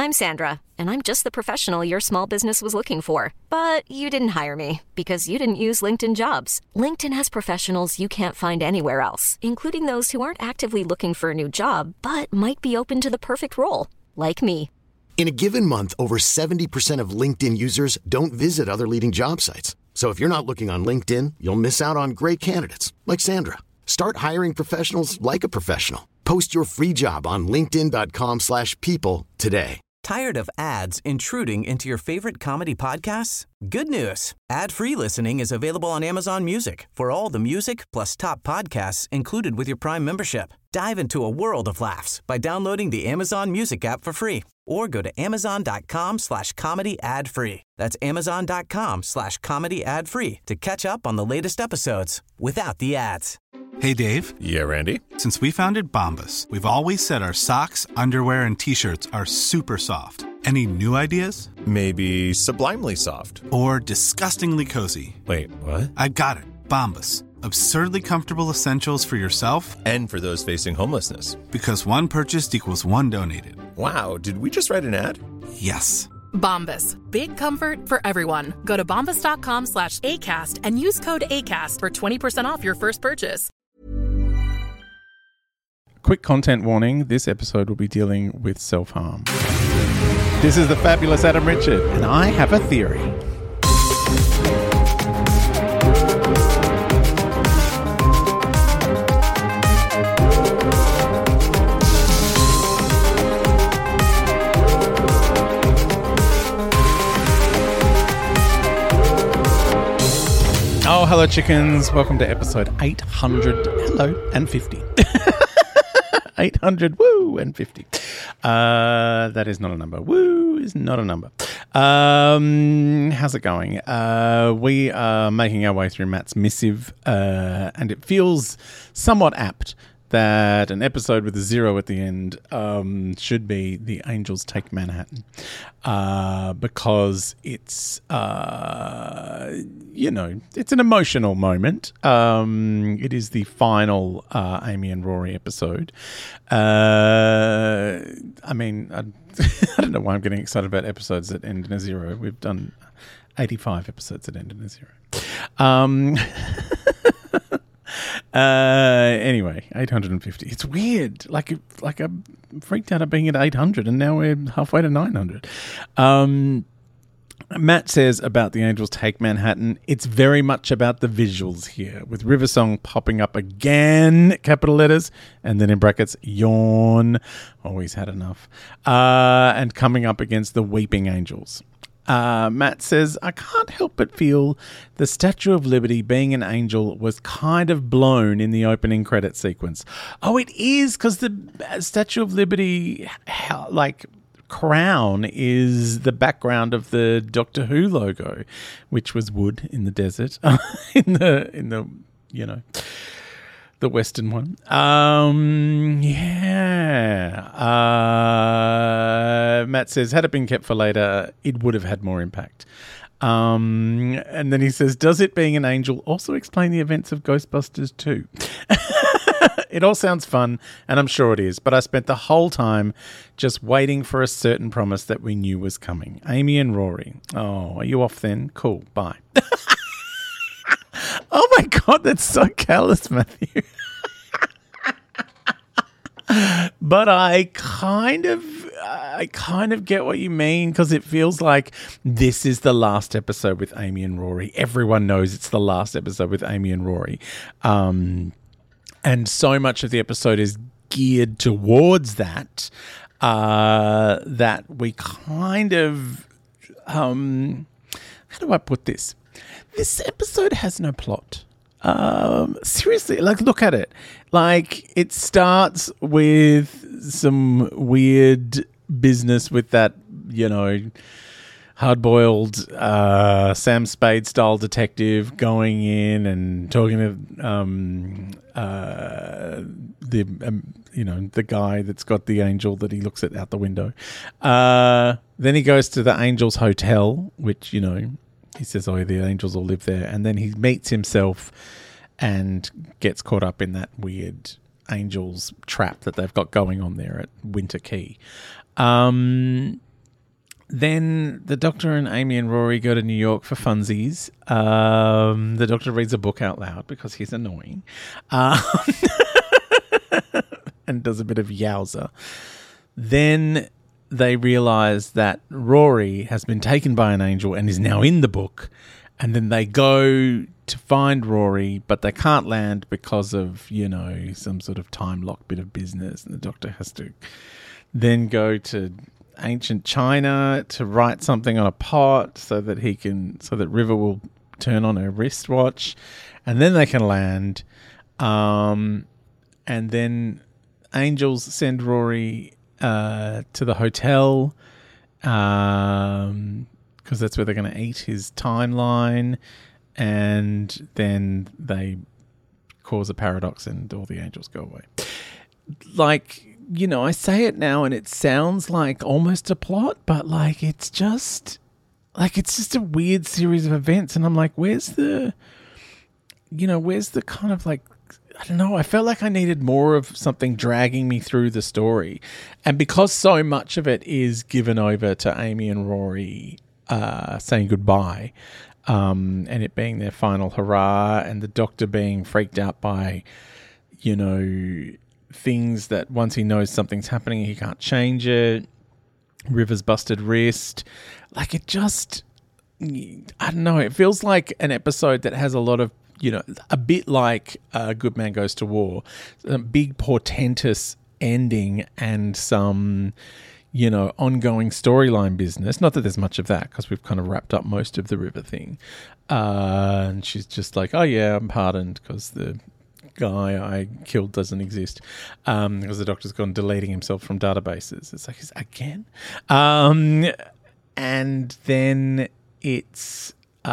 I'm Sandra, and I'm just the professional your small business was looking for. But you didn't hire me because you didn't use LinkedIn Jobs. LinkedIn has professionals you can't find anywhere else, including those who aren't actively looking for a new job, but might be open to the perfect role, like me. In a given month, over 70% of LinkedIn users don't visit other leading job sites. So if you're not looking on LinkedIn, you'll miss out on great candidates like Sandra. Start hiring professionals like a professional. Post your free job on linkedin.com/people today. Tired of ads intruding into your favorite comedy podcasts? Good news. Ad-free listening is available on Amazon Music for all the music plus top podcasts included with your Prime membership. Dive into a world of laughs by downloading the Amazon Music app for free or go to amazon.com/comedy ad-free. That's amazon.com/comedy ad-free to catch up on the latest episodes without the ads. Hey, Dave. Yeah, Randy. Since we founded Bombas, we've always said our socks, underwear, and T-shirts are super soft. Any new ideas? Maybe sublimely soft. Or disgustingly cozy. Wait, what? I got it. Bombas. Absurdly comfortable essentials for yourself and for those facing homelessness. Because one purchased equals one donated. Wow, did we just write an ad? Yes. Bombas. Big comfort for everyone. Go to bombas.com/ACAST and use code ACAST for 20% off your first purchase. Quick content warning, this episode will be dealing with self-harm. This is the fabulous Adam Richard, and I have a theory. Oh, hello chickens. Welcome to episode 800. Hello, and 50. 800, woo, and 50. That is not a number. Woo is not a number. How's it going? We are making our way through Matt's missive, and it feels somewhat apt that an episode with a 0 at the end should be The Angels Take Manhattan, because it's, it's an emotional moment. It is the final Amy and Rory episode. I don't know why I'm getting excited about episodes that end in a 0. We've done 85 episodes that end in a 0. Anyway, 850. It's weird. Like I'm freaked out at being at 800, and now we're halfway to 900. Matt says about The Angels Take Manhattan, it's very much about the visuals here, with Riversong popping up again, capital letters, and then in brackets, yawn. Always had enough. And coming up against the Weeping Angels. Matt says, I can't help but feel the Statue of Liberty being an angel was kind of blown in the opening credit sequence. Oh, it is, because the Statue of Liberty, crown is the background of the Doctor Who logo, which was wood in the desert, in the the Western one. Matt says, had it been kept for later, it would have had more impact. And then he says, does it being an angel also explain the events of Ghostbusters 2? It all sounds fun, and I'm sure it is, but I spent the whole time just waiting for a certain promise that we knew was coming. Amy and Rory. Oh, are you off then? Cool, bye. Oh my God, that's so callous, Matthew. But I kind of get what you mean, because it feels like this is the last episode with Amy and Rory. Everyone knows it's the last episode with Amy and Rory. And so much of the episode is geared towards that, that we kind of, how do I put this? This episode has no plot. Seriously, look at it. It starts with some weird business with that, hard-boiled Sam Spade-style detective going in and talking to the guy that's got the angel that he looks at out the window. Then he goes to the Angels Hotel, which, he says, oh, the angels all live there. And then he meets himself and gets caught up in that weird angels trap that they've got going on there at Winter Key. Then the Doctor and Amy and Rory go to New York for funsies. The Doctor reads a book out loud because he's annoying. And does a bit of yowza. Then they realise that Rory has been taken by an angel and is now in the book. And then they go to find Rory, but they can't land because of, some sort of time lock bit of business. And the Doctor has to then go to ancient China to write something on a pot so that River will turn on her wristwatch. And then they can land. And then angels send Rory to the hotel because that's where they're going to eat his timeline, and then they cause a paradox and all the angels go away. I say it now and it sounds like almost a plot, but it's just a weird series of events, and I'm like, where's the kind of I don't know. I felt like I needed more of something dragging me through the story. And because so much of it is given over to Amy and Rory saying goodbye, and it being their final hurrah, and the Doctor being freaked out by, things that once he knows something's happening, he can't change it. River's busted wrist. I don't know. It feels like an episode that has a lot of, a bit like Good Man Goes to War, a big portentous ending and some, ongoing storyline business. Not that there's much of that because we've kind of wrapped up most of the River thing. And she's just like, oh yeah, I'm pardoned because the guy I killed doesn't exist because the Doctor's gone deleting himself from databases. It's like, again? And then it's...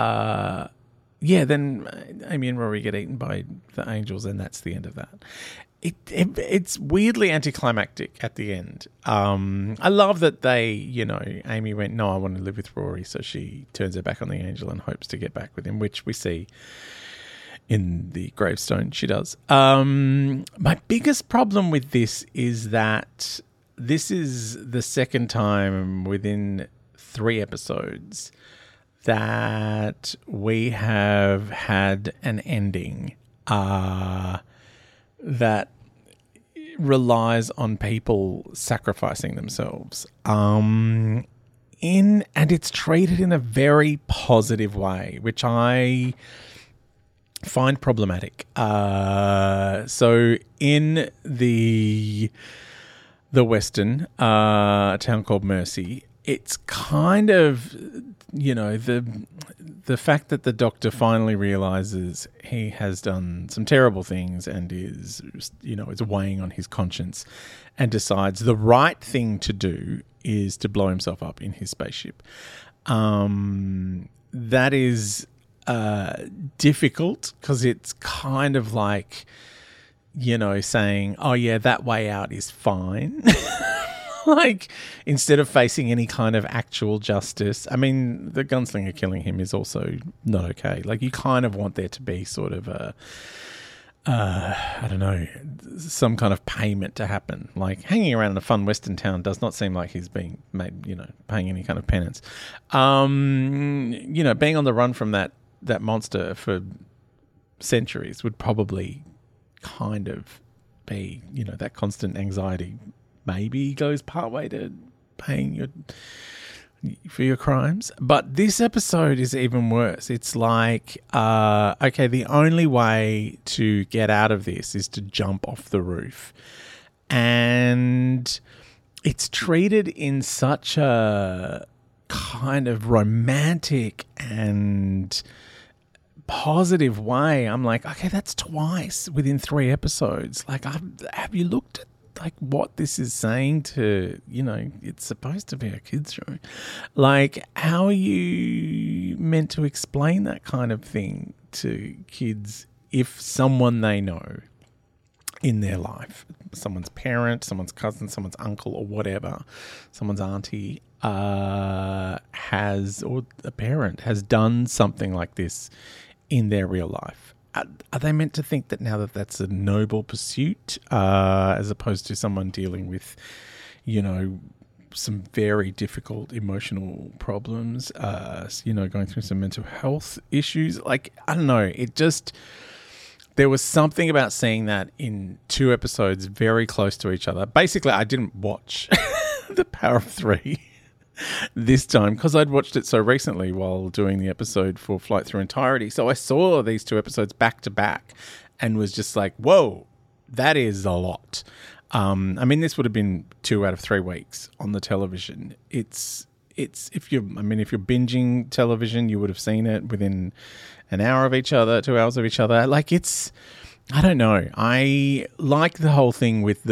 then Amy and Rory get eaten by the angels, and that's the end of that. It's weirdly anticlimactic at the end. I love that they, Amy went, no, I want to live with Rory, so she turns her back on the angel and hopes to get back with him, which we see in the gravestone she does. My biggest problem with this is that this is the second time within 3 episodes that we have had an ending that relies on people sacrificing themselves. And it's treated in a very positive way, which I find problematic. So in the Western, a town called Mercy, it's kind of, the fact that the Doctor finally realizes he has done some terrible things and is, is weighing on his conscience and decides the right thing to do is to blow himself up in his spaceship. That is difficult because it's kind of like, saying, oh yeah, that way out is fine. Instead of facing any kind of actual justice. I mean, the gunslinger killing him is also not okay. You kind of want there to be sort of a, I don't know, some kind of payment to happen. Hanging around in a fun Western town does not seem like he's being made, paying any kind of penance. Being on the run from that monster for centuries would probably kind of be, that constant anxiety maybe goes partway to paying for your crimes. But this episode is even worse. It's like, okay, the only way to get out of this is to jump off the roof. And it's treated in such a kind of romantic and positive way. I'm like, okay, that's twice within 3 episodes. Have you looked at what this is saying to, it's supposed to be a kid's show. How are you meant to explain that kind of thing to kids if someone they know in their life, someone's parent, someone's cousin, someone's uncle or whatever, someone's auntie or a parent has done something like this in their real life? Are they meant to think that now that that's a noble pursuit as opposed to someone dealing with, some very difficult emotional problems, going through some mental health issues. Like, I don't know, there was something about seeing that in 2 episodes very close to each other. Basically, I didn't watch The Power of Three this time because I'd watched it so recently while doing the episode for Flight Through Entirety. So I saw these 2 episodes back to back and was just like, whoa, that is a lot. This would have been 2 out of 3 weeks on the television. It's if you're binging television, you would have seen it within an hour of each other, 2 hours of each other. Like, I don't know. I like the whole thing with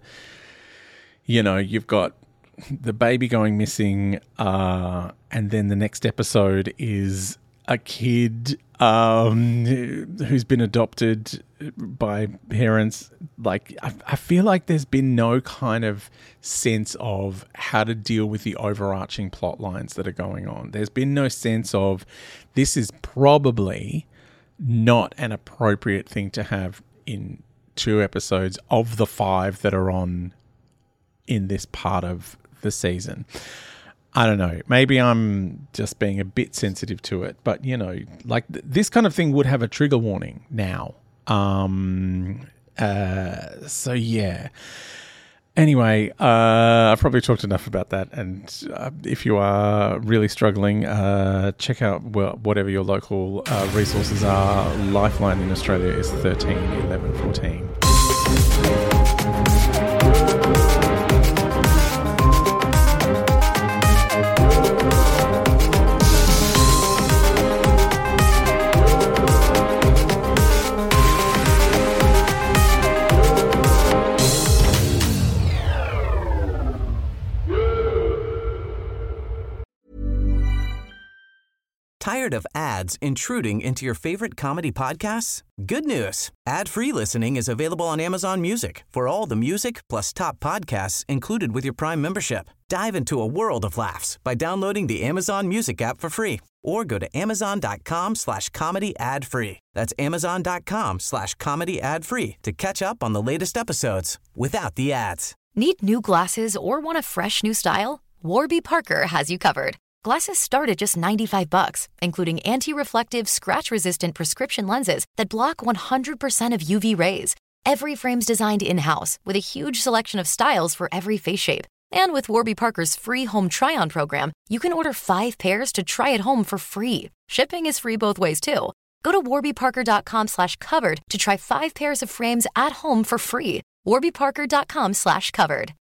you've got the baby going missing, and then the next episode is a kid who's been adopted by parents. Like, I feel like there's been no kind of sense of how to deal with the overarching plot lines that are going on. There's been no sense of, this is probably not an appropriate thing to have in 2 episodes of the 5 that are on in this part of the season. I don't know. Maybe I'm just being a bit sensitive to it, but this kind of thing would have a trigger warning now. So yeah. Anyway, I've probably talked enough about that. And if you are really struggling, check out whatever your local resources are. Lifeline in Australia is 13 11 14. Tired of ads intruding into your favorite comedy podcasts? Good news. Ad-free listening is available on Amazon Music for all the music plus top podcasts included with your Prime membership. Dive into a world of laughs by downloading the Amazon Music app for free or go to amazon.com/comedy ad-free. That's amazon.com/comedy ad-free to catch up on the latest episodes without the ads. Need new glasses or want a fresh new style? Warby Parker has you covered. Glasses start at just $95, including anti-reflective, scratch-resistant prescription lenses that block 100% of UV rays. Every frame's designed in-house with a huge selection of styles for every face shape. And with Warby Parker's free home try-on program, you can order 5 pairs to try at home for free. Shipping is free both ways, too. Go to warbyparker.com/covered to try 5 pairs of frames at home for free. warbyparker.com/covered.